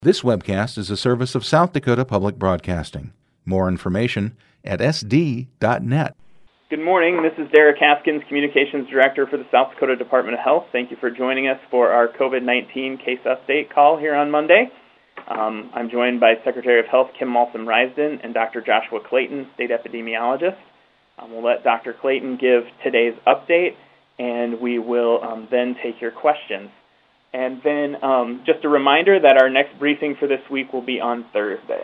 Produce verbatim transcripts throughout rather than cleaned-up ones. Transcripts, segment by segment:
This webcast is a service of South Dakota Public Broadcasting. More information at s d dot net. Good morning. This is Derek Haskins, Communications Director for the South Dakota Department of Health. Thank you for joining us for our COVID nineteen case update call here on Monday. Um, I'm joined by Secretary of Health Kim Malsom-Risden and Doctor Joshua Clayton, State Epidemiologist. Um, we'll let Doctor Clayton give today's update, and we will um, then take your questions. And then um, just a reminder that our next briefing for this week will be on Thursday.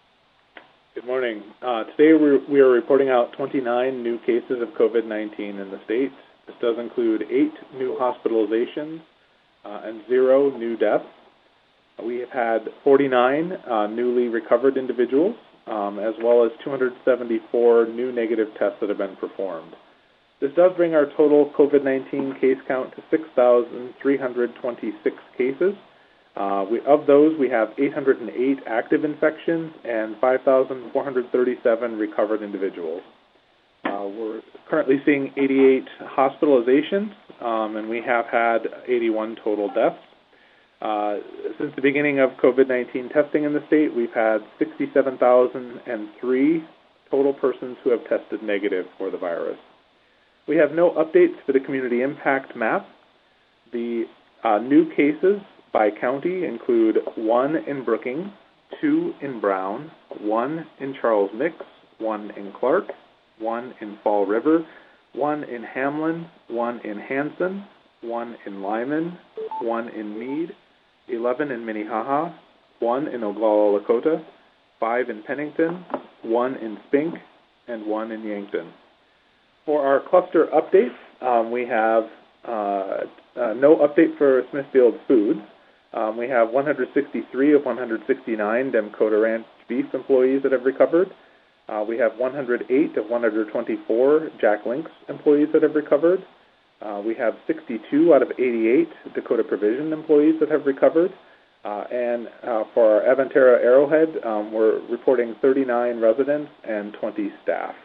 Good morning. Uh, today we're, we are reporting out twenty-nine new cases of COVID nineteen in the state. This does include eight new hospitalizations uh, and zero new deaths. We have had forty-nine uh, newly recovered individuals, um, as well as two hundred seventy-four new negative tests that have been performed. This does bring our total COVID nineteen case count to six thousand three hundred twenty-six cases. Uh, we, of those, we have eight hundred eight active infections and five thousand four hundred thirty-seven recovered individuals. Uh, we're currently seeing eighty-eight hospitalizations, um, and we have had eighty-one total deaths. Uh, since the beginning of COVID nineteen testing in the state, we've had sixty-seven thousand three total persons who have tested negative for the virus. We have no updates for the community impact map. The uh, new cases by county include one in Brookings, two in Brown, one in Charles Mix, one in Clark, one in Fall River, one in Hamlin, one in Hanson, one in Lyman, one in Meade, eleven in Minnehaha, one in Oglala, Lakota, five in Pennington, one in Spink, and one in Yankton. For our cluster updates, um, we have uh, uh, no update for Smithfield Foods. Um, we have one hundred sixty-three of one hundred sixty-nine Demcota Ranch beef employees that have recovered. Uh, we have one hundred eight of one hundred twenty-four Jack Links employees that have recovered. Uh, we have sixty-two out of eighty-eight Dakota Provision employees that have recovered. Uh, and uh, for our Avantera Arrowhead, um, we're reporting thirty-nine residents and twenty staff.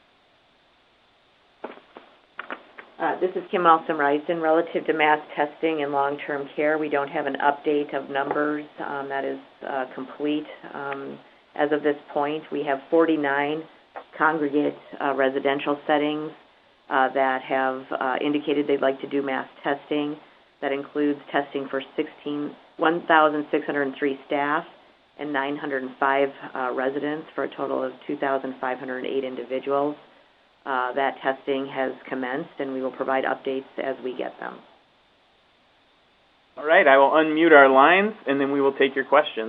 Uh, this is Kim Malsom-Risden. Relative to mass testing and long-term care, we don't have an update of numbers. Um, that is uh, complete. Um, as of this point, we have forty-nine congregate uh, residential settings uh, that have uh, indicated they'd like to do mass testing. That includes testing for one thousand six hundred three staff and nine hundred five uh, residents for a total of two thousand five hundred eight individuals. Uh, that testing has commenced, and we will provide updates as we get them. All right, I will unmute our lines, and then we will take your questions.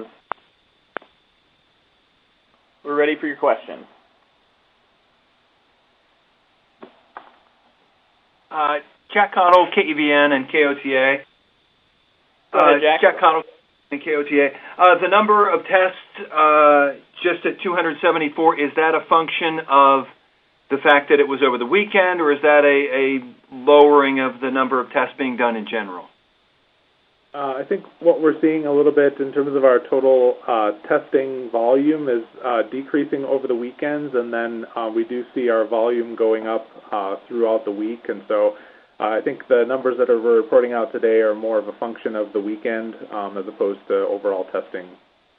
We're ready for your questions. Uh, Jack Connell, K E V N and K O T A. Go ahead, Jack. Uh, Jack Connell and K O T A. Uh, the number of tests uh, just at two hundred seventy-four, is that a function of the fact that it was over the weekend, or is that a, a lowering of the number of tests being done in general? Uh, I think what we're seeing a little bit in terms of our total uh, testing volume is uh, decreasing over the weekends, and then uh, we do see our volume going up uh, throughout the week. And so uh, I think the numbers that are, we're reporting out today are more of a function of the weekend um, as opposed to overall testing.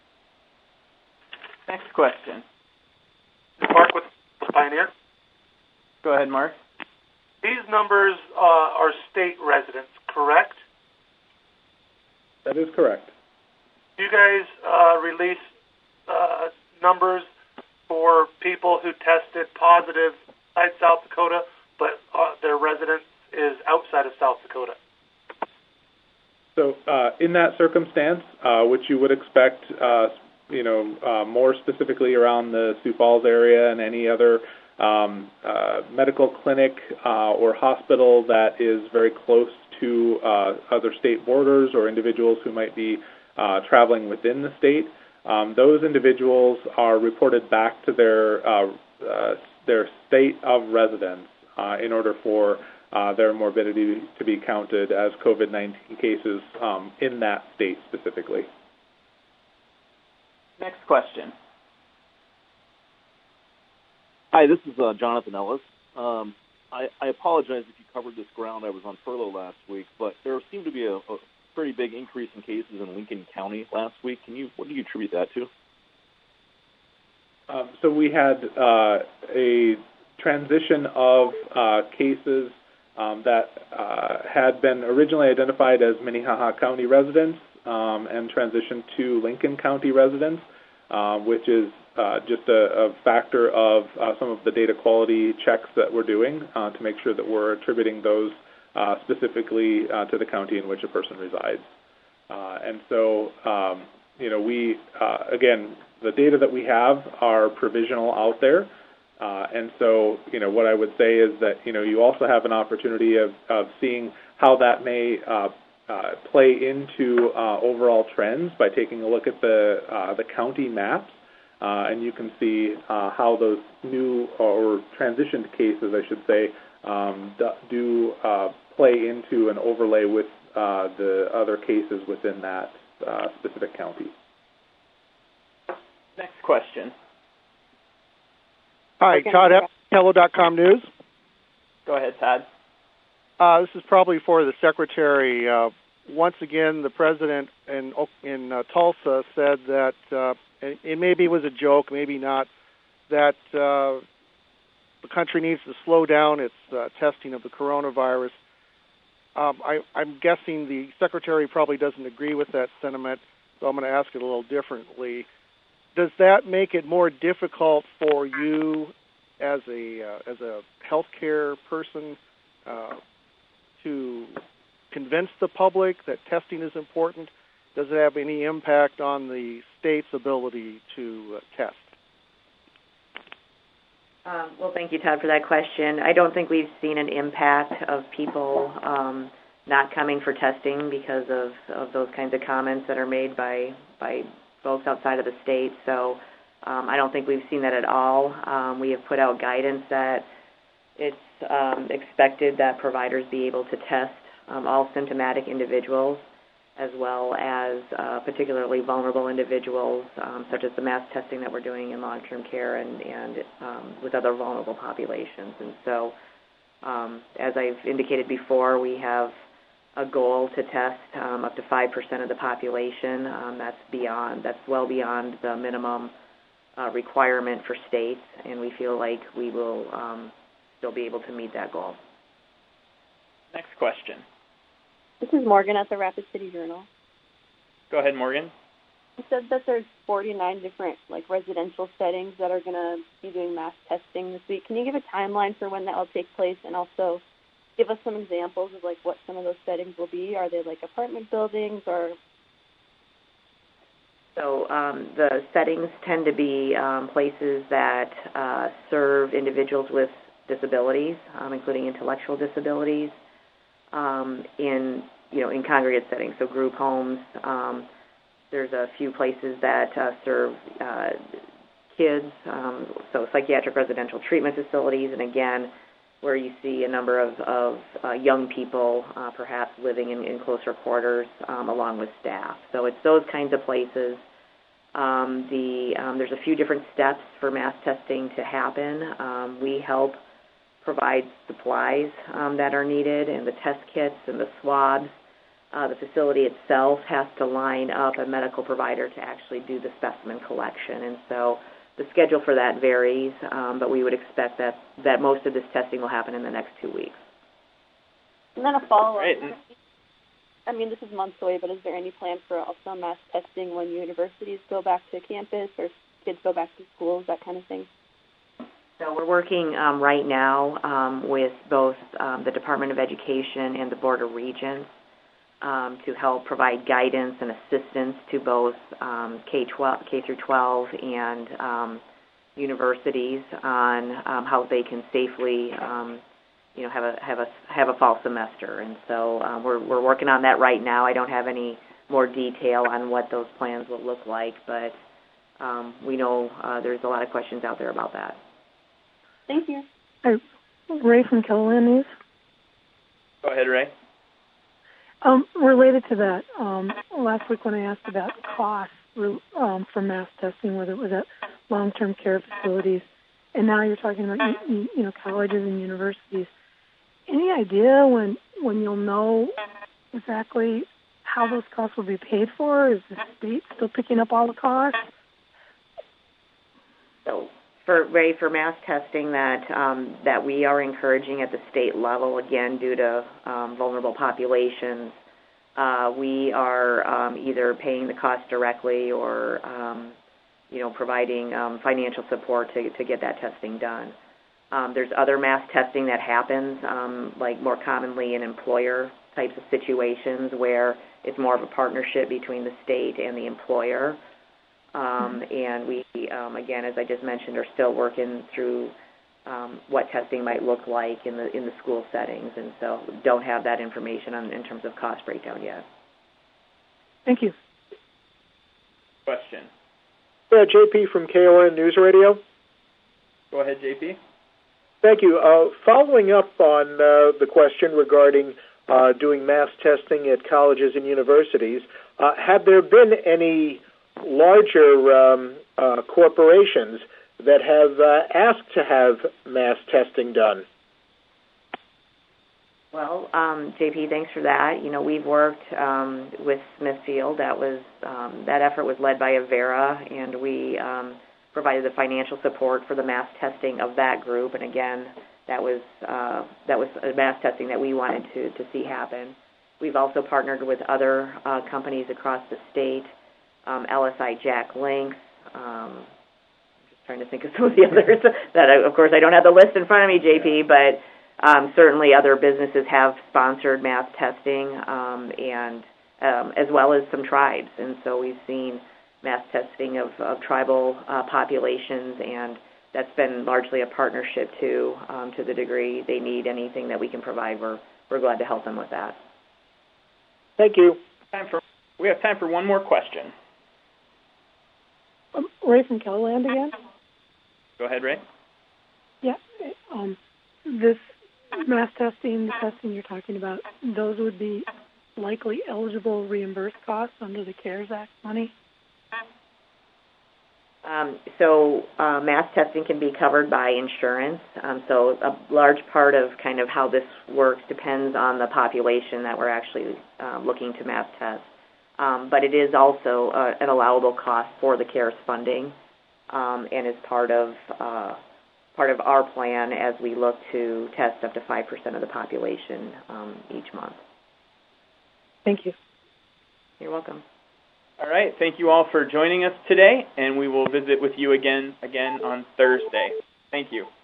Next question. Mark with Pioneer. Go ahead, Mark. These numbers uh, are state residents, correct? That is correct. Do you guys uh, release uh, numbers for people who tested positive inside South Dakota, but uh, their residence is outside of South Dakota? So uh, in that circumstance, uh, which you would expect, uh, you know, uh, more specifically around the Sioux Falls area and any other Um, uh, medical clinic uh, or hospital that is very close to uh, other state borders or individuals who might be uh, traveling within the state. Um, those individuals are reported back to their uh, uh, their state of residence uh, in order for uh, their morbidity to be counted as COVID nineteen cases um, in that state specifically. Next question. Hi, this is uh, Jonathan Ellis. Um, I, I apologize if you covered this ground. I was on furlough last week, but there seemed to be a, a pretty big increase in cases in Lincoln County last week. Can you what do you attribute that to? Um, so we had uh, a transition of uh, cases um, that uh, had been originally identified as Minnehaha County residents um, and transitioned to Lincoln County residents, uh, which is uh, just a, a factor of uh, some of the data quality checks that we're doing uh, to make sure that we're attributing those uh, specifically uh, to the county in which a person resides. Uh, and so, um, you know, we, uh, again, the data that we have are provisional out there. Uh, and so, you know, what I would say is that, you know, you also have an opportunity of, of seeing how that may uh, uh, play into uh, overall trends by taking a look at the, uh, the county maps. Uh, and you can see uh, how those new or transitioned cases, I should say, um, do uh, play into an overlay with uh, the other cases within that uh, specific county. Next question. Hi, Todd Epp, Hello dot com News. Go ahead, Todd. Uh, this is probably for the Secretary. Uh, once again, the President in, in uh, Tulsa said that, uh, and, and maybe it was a joke, maybe not, that uh, the country needs to slow down its uh, testing of the coronavirus. Um, I, I'm guessing the Secretary probably doesn't agree with that sentiment, so I'm going to ask it a little differently. Does that make it more difficult for you as a uh, as a healthcare person uh, to convince the public that testing is important? Does it have any impact on the state's ability to uh, test? Um, well, thank you, Todd, for that question. I don't think we've seen an impact of people um, not coming for testing because of, of those kinds of comments that are made by by folks outside of the state. So um, I don't think we've seen that at all. Um, we have put out guidance that it's um, expected that providers be able to test um, all symptomatic individuals as well as uh, particularly vulnerable individuals, um, such as the mass testing that we're doing in long-term care and, and um, with other vulnerable populations. And so, um, as I've indicated before, we have a goal to test um, up to five percent of the population. Um, that's beyond, that's well beyond the minimum uh, requirement for states, and we feel like we will um, still be able to meet that goal. Next question. This is Morgan at the Rapid City Journal. Go ahead, Morgan. You said that there's forty-nine different like residential settings that are going to be doing mass testing this week. Can you give a timeline for when that will take place, and also give us some examples of like what some of those settings will be? Are they like apartment buildings or? So um, the settings tend to be um, places that uh, serve individuals with disabilities, um, including intellectual disabilities, um, in you know in congregate settings, so group homes. Um, there's a few places that uh, serve uh, kids, um, so psychiatric residential treatment facilities, and again, where you see a number of, of uh, young people uh, perhaps living in, in closer quarters um, along with staff. So it's those kinds of places. Um, the um, there's a few different steps for mass testing to happen. Um, we help provide supplies um, that are needed and the test kits and the swabs. Uh, the facility itself has to line up a medical provider to actually do the specimen collection. And so the schedule for that varies, um, but we would expect that, that most of this testing will happen in the next two weeks. And then a follow-up. Right. I mean, this is months away, but is there any plan for also mass testing when universities go back to campus or kids go back to schools, that kind of thing? So we're working um, right now um, with both um, the Department of Education and the Board of Regents um, to help provide guidance and assistance to both um, K twelve, K through twelve and um, universities on um, how they can safely, um, you know, have a have a have a fall semester. And so um, we're we're working on that right now. I don't have any more detail on what those plans will look like, but um, we know uh, there's a lot of questions out there about that. Thank you. Hi, Ray from KELOLAND News. Go ahead, Ray. Um, related to that, um, last week when I asked about costs um, for mass testing, whether it was at long-term care facilities, and now you're talking about you, you know colleges and universities. Any idea when when you'll know exactly how those costs will be paid for? Is the state still picking up all the costs? So, for Ray, for mass testing that um, that we are encouraging at the state level, again, due to um, vulnerable populations, uh, we are um, either paying the cost directly or, um, you know, providing um, financial support to to get that testing done. Um, there's other mass testing that happens, um, like more commonly in employer types of situations where it's more of a partnership between the state and the employer. Um, and we, um, again, as I just mentioned, are still working through um, what testing might look like in the in the school settings, and so don't have that information on, in terms of cost breakdown yet. Thank you. Question. Yeah, J P from K O N News Radio. Go ahead, J P. Thank you. Uh, following up on uh, the question regarding uh, doing mass testing at colleges and universities, uh, have there been any larger um, uh, corporations that have uh, asked to have mass testing done? Well, um, J P, thanks for that. You know, we've worked um, with Smithfield. That was um, that effort was led by Avera, and we um, provided the financial support for the mass testing of that group. And again, that was uh, that was a mass testing that we wanted to to see happen. We've also partnered with other uh, companies across the state. Um, L S I Jack Links, um, just trying to think of some of the others that, I, of course, I don't have the list in front of me, J P, but um, certainly other businesses have sponsored mass testing, um, and um, as well as some tribes. And so we've seen mass testing of, of tribal uh, populations, and that's been largely a partnership, too, um, to the degree they need anything that we can provide. We're, we're glad to help them with that. Thank you. Time for, we have time for one more question. Um, Ray from Kellyland again. Go ahead, Ray. Yeah. Um, this mass testing, the testing you're talking about, those would be likely eligible reimbursed costs under the CARES Act money? Um, so uh, mass testing can be covered by insurance. Um, so a large part of kind of how this works depends on the population that we're actually uh, looking to mass test. Um, but it is also uh, an allowable cost for the CARES funding, um, and is part of uh, part of our plan as we look to test up to five percent of the population um, each month. Thank you. You're welcome. All right. Thank you all for joining us today, and we will visit with you again again on Thursday. Thank you.